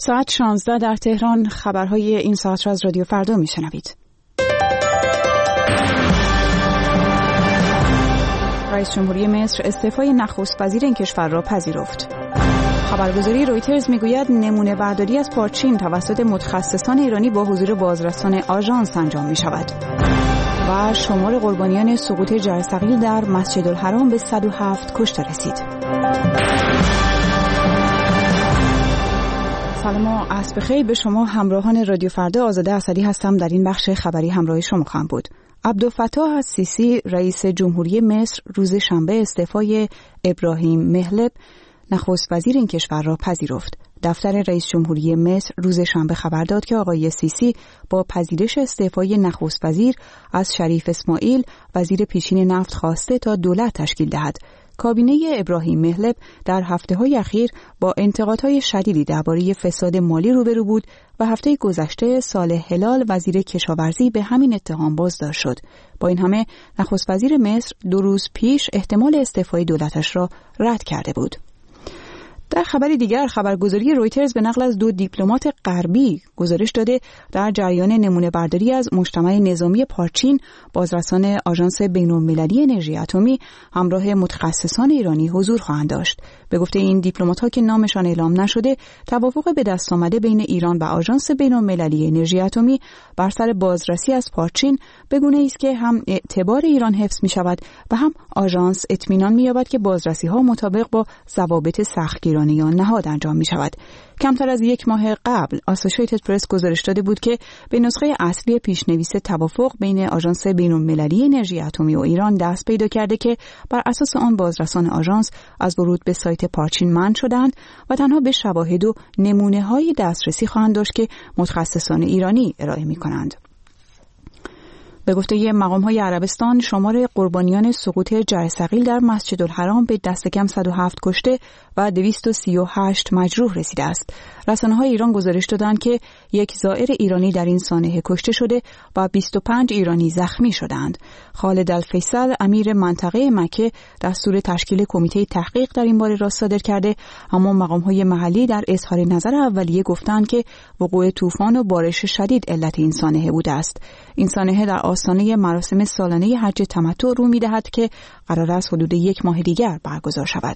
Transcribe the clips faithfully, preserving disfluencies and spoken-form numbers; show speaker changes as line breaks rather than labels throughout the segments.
ساعت شانزده در تهران. خبرهای این ساعت را از رادیو فردا میشنوید. رئیس جمهوری مصر استعفای نخست وزیر این کشور را پذیرفت. خبرگزاری رویترز میگوید نمونه برداری از پارچین توسط متخصصان ایرانی با حضور بازرسان آژانس انجام می شود. و شمار قربانیان سقوط جرثقیل در مسجد الحرام به صد و هفت کشته رسید. سلام و عصر بخیر به شما همراهان رادیو فردا. آزاده اسدی هستم. در این بخش خبری همراه شما خواهم بود. عبدالفتاح السیسی رئیس جمهوری مصر روز شنبه استعفای ابراهیم محلب نخست وزیر این کشور را پذیرفت. دفتر رئیس جمهوری مصر روز شنبه خبر داد که آقای سیسی با پذیرش استعفای نخست وزیر از شریف اسماعیل وزیر پیشین نفت خواسته تا دولت تشکیل دهد. کابینه ابراهیم محلب در هفته‌های اخیر با انتقادهای شدیدی درباره فساد مالی روبرو بود و هفته گذشته صالح هلال وزیر کشاورزی به همین اتهام بازداشت شد. با این همه نخست وزیر مصر دو روز پیش احتمال استعفای دولتش را رد کرده بود. در خبری دیگر خبرگزاری رویترز به نقل از دو دیپلمات غربی گزارش داده در جریان نمونه برداری از مجتمع نظامی پارچین بازرسان آژانس بین‌المللی انرژی اتمی همراه متخصصان ایرانی حضور خواهند داشت. به گفته این دیپلمات‌ها که نامشان اعلام نشده، توافق به دست آمده بین ایران و آژانس بین‌المللی انرژی اتمی بر سر بازرسی از پارچین به گونه‌ای است که هم اعتبار ایران حفظ می‌شود و هم آژانس اطمینان می‌یابد که بازرسی‌ها مطابق با ضوابط سختگیرانه یا نهاد انجام می شود. کمتر از یک ماه قبل آسوشییتد پرس گزارش داده بود که به نسخه اصلی پیشنویس توافق بین آژانس بین‌المللی انرژی اتمی و ایران دست پیدا کرده که بر اساس آن بازرسان آژانس از ورود به سایت پارچین منع شدند و تنها به شواهد و نمونه‌های دسترسی خواهند داشت که متخصصان ایرانی ارائه می کنند. به گفته مقام‌های عربستان شمار قربانیان سقوط جرثقیل در مسجد الحرام به دست کم صد و هفت کشته و دویست و سی و هشت مجروح رسیده است. رسانه‌های ایران گزارش دادند که یک زائر ایرانی در این سانحه کشته شده و بیست و پنج ایرانی زخمی شدند. خالد الفیصل امیر منطقه مکه دستور تشکیل کمیته تحقیق در این باره را صادر کرده، اما مقام‌های محلی در اظهار نظر اولیه گفتند که وقوع طوفان و بارش شدید علت این سانحه بوده است. این سانحه در آستانه مراسم سالانه حج تمتع رو می‌دهد که قرار است حدود یک ماه دیگر برگزار شود.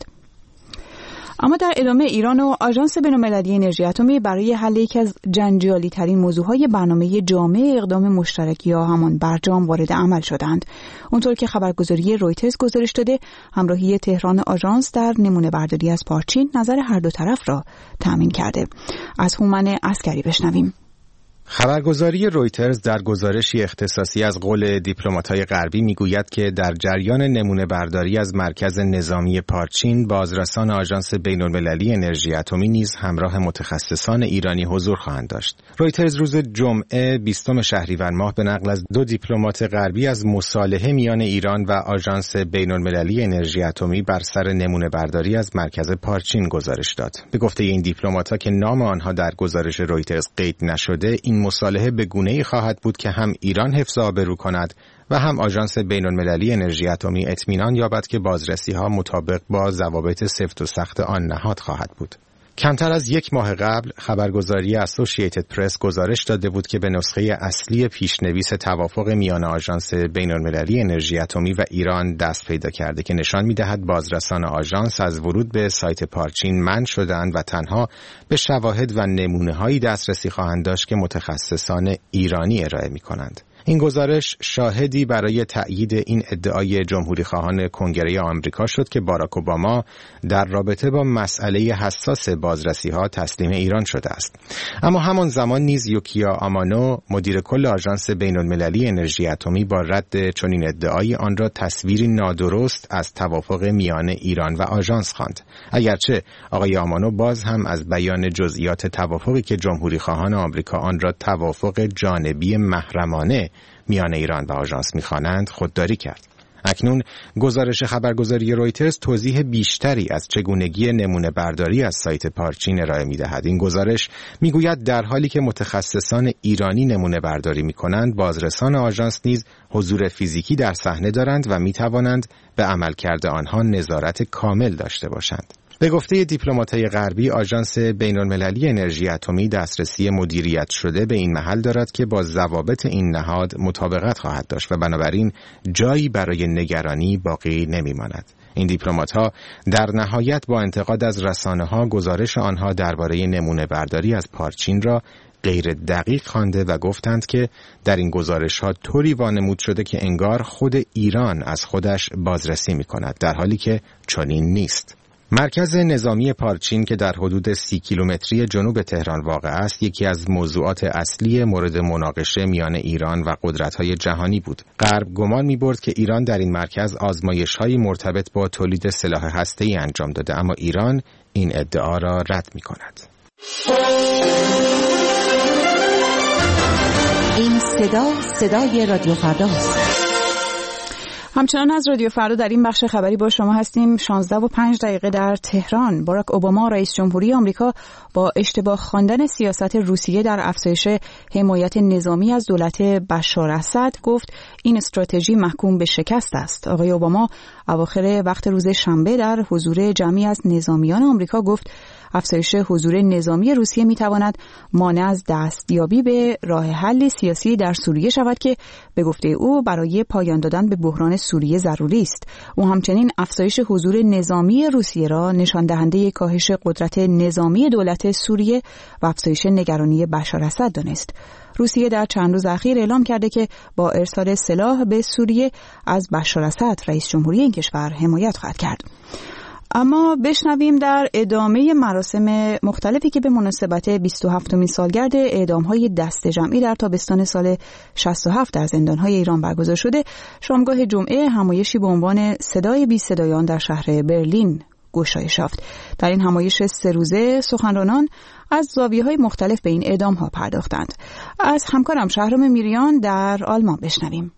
اما در ادامه ایران و آژانس بین‌المللی انرژی اتمی برای حل یکی از جنجالی ترین موضوعهای برنامه جامع اقدام مشترک یا همان برجام وارد عمل شدند. اونطور که خبرگزاری رویترز گزارش داده، همراهی تهران آژانس در نمونه برداری از پارچین نظر هر دو طرف را تامین کرده. از هومن عسکری بشنویم.
خبرگزاری رویترز در گزارشی اختصاصی از قول دیپلمات‌های غربی میگوید که در جریان نمونه برداری از مرکز نظامی پارچین بازرسان آژانس بین‌المللی انرژی اتمی نیز همراه متخصصان ایرانی حضور خواهند داشت. رویترز روز جمعه بیستم شهریور ماه به نقل از دو دیپلمات غربی از مصالحه میان ایران و آژانس بین‌المللی انرژی اتمی بر سر نمونه برداری از مرکز پارچین گزارش داد. به گفته این دیپلمات‌ها که نام آنها در گزارش رویترز قید نشده، این مصالحه به گونه‌ای خواهد بود که هم ایران حفظ آبرو کند و هم آژانس بین‌المللی انرژی اتمی اطمینان یابد که بازرسی‌ها مطابق با ضوابط سفت و سخت آن نهاد خواهد بود. کمتر از یک ماه قبل خبرگزاری اسوشییتد پرس گزارش داده بود که به نسخه اصلی پیشنویس توافق میان آژانس بین‌المللی انرژی اتمی و ایران دست پیدا کرده که نشان می‌دهد بازرسان آژانس از ورود به سایت پارچین منع شدند و تنها به شواهد و نمونه‌هایی دسترسی خواهند داشت که متخصصان ایرانی ارائه می‌کنند. این گزارش شاهدی برای تأیید این ادعای جمهوری خواهان کنگره آمریکا شد که باراک اوباما در رابطه با مسئله حساس بازرسی‌ها تسلیم ایران شده است. اما همان زمان نیز یوکیا آمانو مدیر کل آژانس بین‌المللی انرژی اتمی با رد چنین ادعایی آن را تصویری نادرست از توافق میان ایران و آژانس خواند. اگرچه آقای آمانو باز هم از بیان جزئیات توافقی که جمهوری خواهان آمریکا آن را توافق جانبی محرمانه میان ایران و آژانس می‌خوانند خودداری کرد. اکنون گزارش خبرگزاری رویترز توضیح بیشتری از چگونگی نمونه برداری از سایت پارچین ارائه می‌دهد. این گزارش می‌گوید در حالی که متخصصان ایرانی نمونه برداری می‌کنند، بازرسان آژانس نیز حضور فیزیکی در صحنه دارند و می‌توانند به عملکرد آنها نظارت کامل داشته باشند. به گفته دیپلمات‌های غربی، آژانس بین‌المللی انرژی اتمی دسترسی مدیریت شده به این محل دارد که با ضوابط این نهاد مطابقت خواهد داشت و بنابراین جایی برای نگرانی باقی نمی‌ماند. این دیپلمات‌ها در نهایت با انتقاد از رسانه‌ها گزارش آنها درباره نمونه برداری از پارچین را غیر دقیق خوانده و گفتند که در این گزارش‌ها طوری وانمود شده که انگار خود ایران از خودش بازرسی می‌کند، در حالی که چنین نیست. مرکز نظامی پارچین که در حدود سی کیلومتری جنوب تهران واقع است، یکی از موضوعات اصلی مورد مناقشه میان ایران و قدرت‌های جهانی بود. غرب گمان می‌برد که ایران در این مرکز آزمایش‌های مرتبط با تولید سلاح هسته‌ای انجام داده، اما ایران این ادعا را رد می‌کند.
این صدا صدای رادیو فرداست. همچنان از رادیو فردا در این بخش خبری با شما هستیم. شانزده و پنج دقیقه در تهران. باراک اوباما رئیس جمهوری آمریکا با اشتباه خواندن سیاست روسیه در افزایش حمایت نظامی از دولت بشار اسد گفت این استراتژی محکوم به شکست است. آقای اوباما اواخر وقت روز شنبه در حضور جمعی از نظامیان آمریکا گفت افزایش حضور نظامی روسیه میتواند مانع از دستیابی به راه حل سیاسی در سوریه شود که به گفته او برای پایان دادن به بحران سوریه ضروری است. او همچنین افزایش حضور نظامی روسیه را نشان دهنده کاهش قدرت نظامی دولت سوریه و افزایش نگرانی بشار اسد دانست. روسیه در چند روز اخیر اعلام کرده که با ارسال سلاح به سوریه از بشار اسد رئیس جمهوری این کشور حمایت خواهد کرد. اما بشنویم در ادامه مراسم مختلفی که به مناسبت بیست و هفتمین سالگرد اعدام‌های دست جمعی در تابستان سال شصت و هفت در زندان‌های ایران برگزار شده، شامگاه جمعه همایشی به عنوان صدای بی صدایان در شهر برلین گشایش یافت. در این همایش سه روزه سخنرانان از زاویه‌های مختلف به این اعدام‌ها پرداختند. از همکارم شهرام میریان در آلمان بشنویم.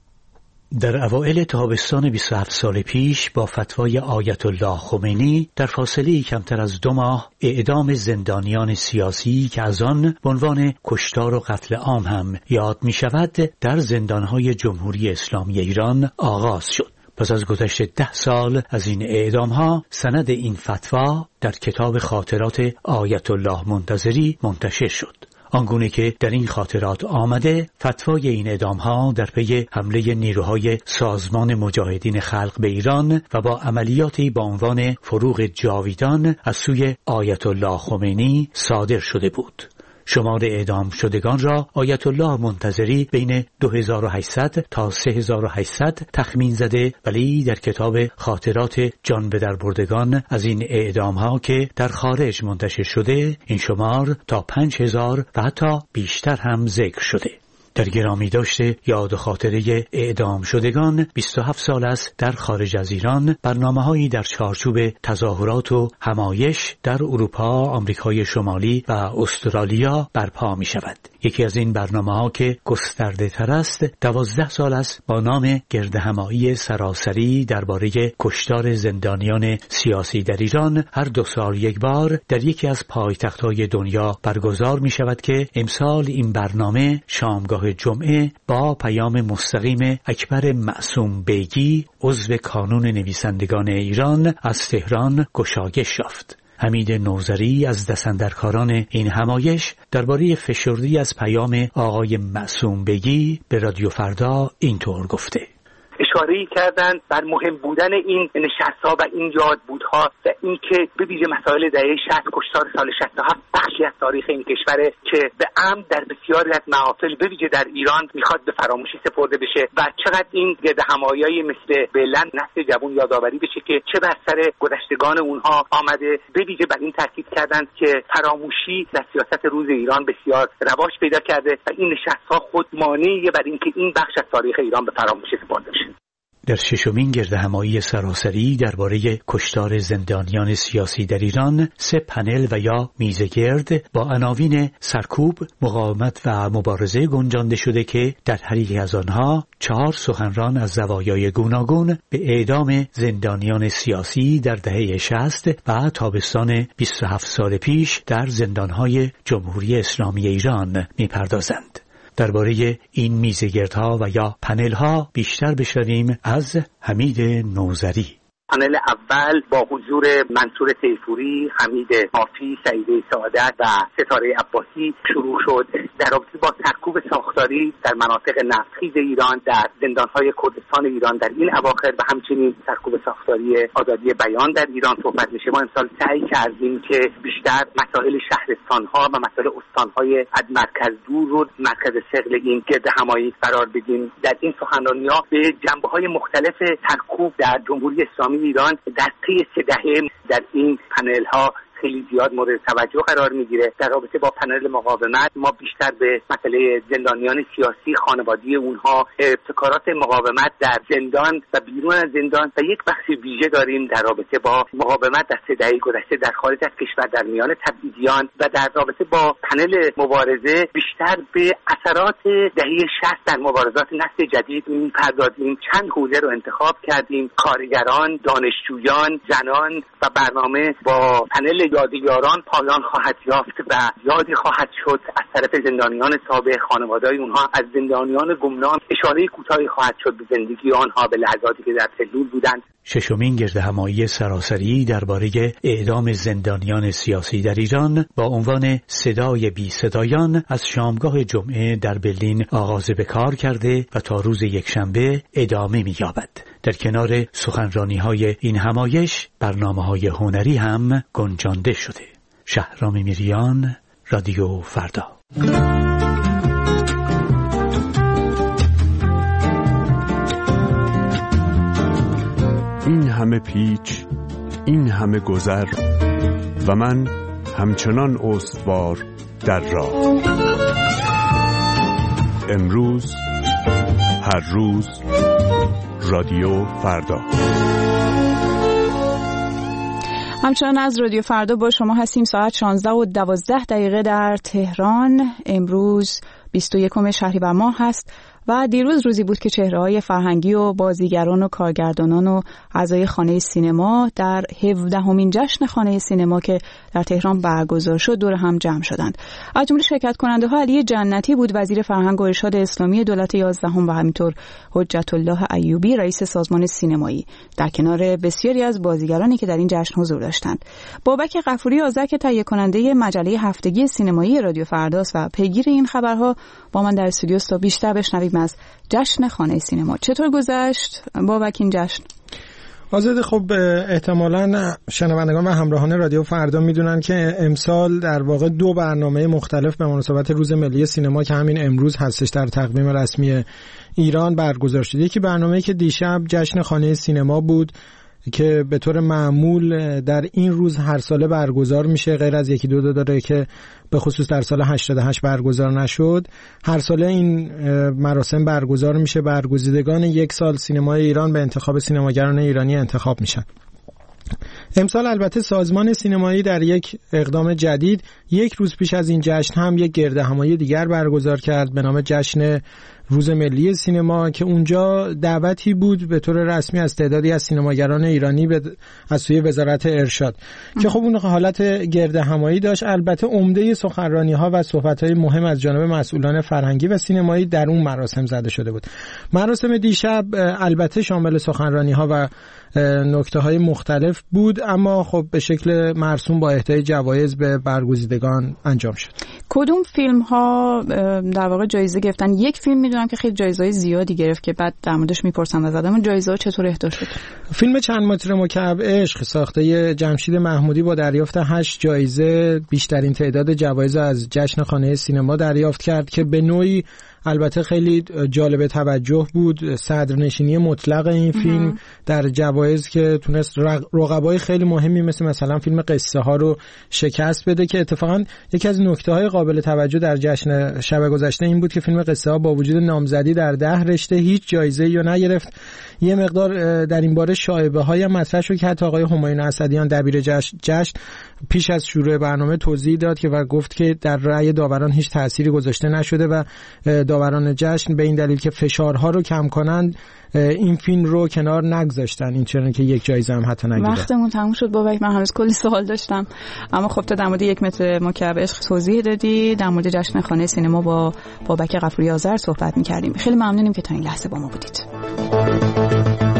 در اوایل تابستان بیست و هفت سال پیش با فتوای آیت الله خمینی در فاصله کمتر از دو ماه اعدام زندانیان سیاسی که از آن به عنوان کشتار و قتل عام هم یاد می شود در زندانهای جمهوری اسلامی ایران آغاز شد. پس از گذشت ده سال از این اعدامها سند این فتوا در کتاب خاطرات آیت الله منتظری منتشر شد. آنگونه که در این خاطرات آمده فتوای این اعدام‌ها در پی حمله نیروهای سازمان مجاهدین خلق به ایران و با عملیاتی با عنوان فروغ جاویدان از سوی آیت الله خمینی صادر شده بود. شمار اعدام شدگان را آیت الله منتظری بین دو هزار و هشتصد تا سه هزار و هشتصد تخمین زده، ولی در کتاب خاطرات جان به در بردگان از این اعدام ها که در خارج منتشر شده این شمار تا پنج هزار و حتی بیشتر هم ذکر شده. در گرامی داشته یاد خاطره اعدام شدگان بیست و هفت سال است در خارج از ایران برنامه‌هایی در چارچوب تظاهرات و همایش در اروپا، آمریکای شمالی و استرالیا برپا می شود. یکی از این برنامه‌ها که گسترده تر است دوازده سال است با نام گردهمایی سراسری درباره کشتار زندانیان سیاسی در ایران هر دو سال یک بار در یکی از پایتخت‌های دنیا برگزار می شود که امسال این برنامه شامگاه جمعه با پیام مستقیم اکبر معصوم بیگی عضو کانون نویسندگان ایران از تهران گشایش یافت. حمید نوذری از دستاندرکاران این همایش درباره فشردی از پیام آقای معصوم بیگی به رادیو فردا اینطور گفته:
اشاره‌ای کردند بر مهم بودن این نشست‌ها و این یادبودها و اینکه به ویژه مسائل دهه شصت، کشتار سال شصت و هفت بخشی از تاریخ این کشوره که به عمد در بسیاری از محافل به ویژه در ایران میخواد به فراموشی سپرده بشه و چقدر این گردهمایی‌های مثل بلند نسل جوان یادآوری بشه که چه بر سر گذشتگان اونها آمده. به ویژه بر این تاکید کردند که فراموشی در سیاست روز ایران بسیار رواج پیدا کرده و این نشست‌ها خود مانعی بر اینکه این بخش از تاریخ ایران به فراموشی سپرده بشه.
در ششمین گردهمایی سراسری درباره کشتار زندانیان سیاسی در ایران سه پنل و یا میزگرد با عناوین سرکوب، مقاومت و مبارزه گنجانده شده که در هر یک از آنها چهار سخنران از زوایای گوناگون به اعدام زندانیان سیاسی در دهه شصت و تابستان بیست و هفت سال پیش در زندانهای جمهوری اسلامی ایران می‌پردازند. درباره این میزگردها و یا پنلها بیشتر بشنویم از حمید نوذری.
پانل اول با حضور منصور تیفوری، حمید مافی، سعیده سعادت و ستاره عباسی شروع شد در رابطه با سرکوب ساختاری در مناطق نفتخیز ایران، در زندان‌های کردستان ایران در این اواخر و همچنین سرکوب ساختاری آزادی بیان در ایران صحبت میشه. ما امسال سعی کردیم که بیشتر مسائل شهرستان‌ها و مسائل استان‌های از مرکز دور رو مرکز ثقل این گردهمایی قرار بدیم. در این سخنرانی‌ها به جنبه‌های مختلف سرکوب در جمهوری اسلامی ایران در طی سه دهه در این پنل‌ها خیلی زیاد مورد توجه قرار میگیره. در رابطه با پنل مقاومت ما بیشتر به مسئله زندانیان سیاسی، خانوادگی اونها، ابتکارات مقاومت در زندان و بیرون از زندان و یک بخش ویژه داریم در رابطه با مقاومت در سه دهه گذشته در خارج از کشور در میان تبعیدیان و در رابطه با پنل مبارزه بیشتر به اثرات دهه شصت در مبارزات نسل جدید می‌پردازیم. چند حوزه رو انتخاب کردیم: کارگران، دانشجویان، زنان و برنامه با پنل یادگاران پایان خواهد یافت و یادی خواهد شد از طرف زندانیان سابق، خانواده‌های اونها از زندانیان گمنام. اشاره کوتاهی خواهد شد به زندگی آنها، به لحظاتی که در سلول بودند.
ششمین گردهمایی سراسری درباره اعدام زندانیان سیاسی در ایران با عنوان صدای بی صدایان از شامگاه جمعه در برلین آغاز به کار کرده و تا روز یکشنبه ادامه می‌یابد. در کنار سخنرانی‌های این همایش برنامه‌های هنری هم گنجانده شده. شهرام میریان، رادیو فردا.
این همه پیچ، این همه گذر و من همچنان استوار در راه. امروز، هر روز، رادیو فردا.
همچنان از رادیو فردا با شما هستیم. ساعت شانزده و دوازده دقیقه در تهران. امروز بیست و یکم شهریور ماه هست و دیروز روزی بود که چهره‌های فرهنگی و بازیگران و کارگردانان و اعضای خانه سینما در هفدهمین جشن خانه سینما که در تهران برگزار شد دور هم جمع شدند. از جمله شرکت کننده‌ها علی جنتی بود، وزیر فرهنگ و ارشاد اسلامی دولت یازدهم، و همینطور حجت الله ایوبی، رئیس سازمان سینمایی، در کنار بسیاری از بازیگرانی که در این جشن حضور داشتند. بابک غفوری آذر که تهیه کننده مجله هفتگی سینمایی رادیو فرداست و پیگیر این خبرها با من در استودیو است تا بیشتر بشنویم از جشن خانه سینما. چطور گذشت بابک این جشن؟
آزاده، خب احتمالاً شنوندگان و همراهان رادیو فردا میدونن که امسال در واقع دو برنامه مختلف به مناسبت روز ملی سینما که همین امروز هستش در تقویم رسمی ایران برگزار شد. یکی برنامه‌ای که دیشب جشن خانه سینما بود که به طور معمول در این روز هر ساله برگزار میشه، غیر از یکی دو داره که به خصوص در سال هشتاد و هشت برگزار نشد. هر ساله این مراسم برگزار میشه. برگزیدگان یک سال سینمای ایران به انتخاب سینماگران ایرانی انتخاب میشن. امسال البته سازمان سینمایی در یک اقدام جدید یک روز پیش از این جشن هم یک گردهمایی دیگر برگزار کرد به نام جشن روز ملی سینما که اونجا دعوتی بود به طور رسمی از تعدادی از سینماگران ایرانی به از سوی وزارت ارشاد که خب اون حالت گردهمایی داشت. البته عمده سخنرانی‌ها و صحبت‌های مهم از جانب مسئولان فرهنگی و سینمایی در اون مراسم زده شده بود. مراسم دیشب البته شامل سخنرانی‌ها و نکته‌های مختلف بود، اما خب به شکل مرسوم با اهدای جوایز به برگزیدگان انجام شد.
کدوم فیلم ها در واقع جایزه گرفتن؟ یک فیلم میدونم که خیلی جایزه‌های زیادی گرفت که بعد در موردش میپرسم از آدم جایزه‌ها چطور اهدا شد.
فیلم چند متر مکعب عشق ساخته جمشید محمودی با دریافت هشت جایزه بیشترین تعداد جوایز از جشن خانه سینما دریافت کرد که به نوعی البته خیلی جالب توجه بود. صدرنشینی مطلق این فیلم در جوایز که تونست رقبای خیلی مهمی مثل مثلا فیلم قصه ها رو شکست بده که اتفاقا یکی از نکته‌های قابل توجه در جشن شب گذشته این بود که فیلم قصه ها با وجود نامزدی در ده رشته هیچ جایزه یا نگرفت. یه مقدار در این باره شایبه‌های مطرح شد که حتی آقای همایون اسدیان دبیر جشن جشن پیش از شروع برنامه توضیح داد که و گفت که در رأی داوران هیچ تأثیری گذاشته نشده و داوران جشن به این دلیل که فشارها رو کم کنند این فیلم رو کنار نگذاشتن، این چرا که یک جایزه هم حتی نگیره.
وقتمون تموم شد بابک، من هنوز کلی سوال داشتم اما خب تا در مورد یک متر مکعب عشق توضیح دادی. در مورد جشن خانه سینما با بابک غفوری آذر صحبت می‌کردیم. خیلی ممنونیم که تا این لحظه با ما بودید.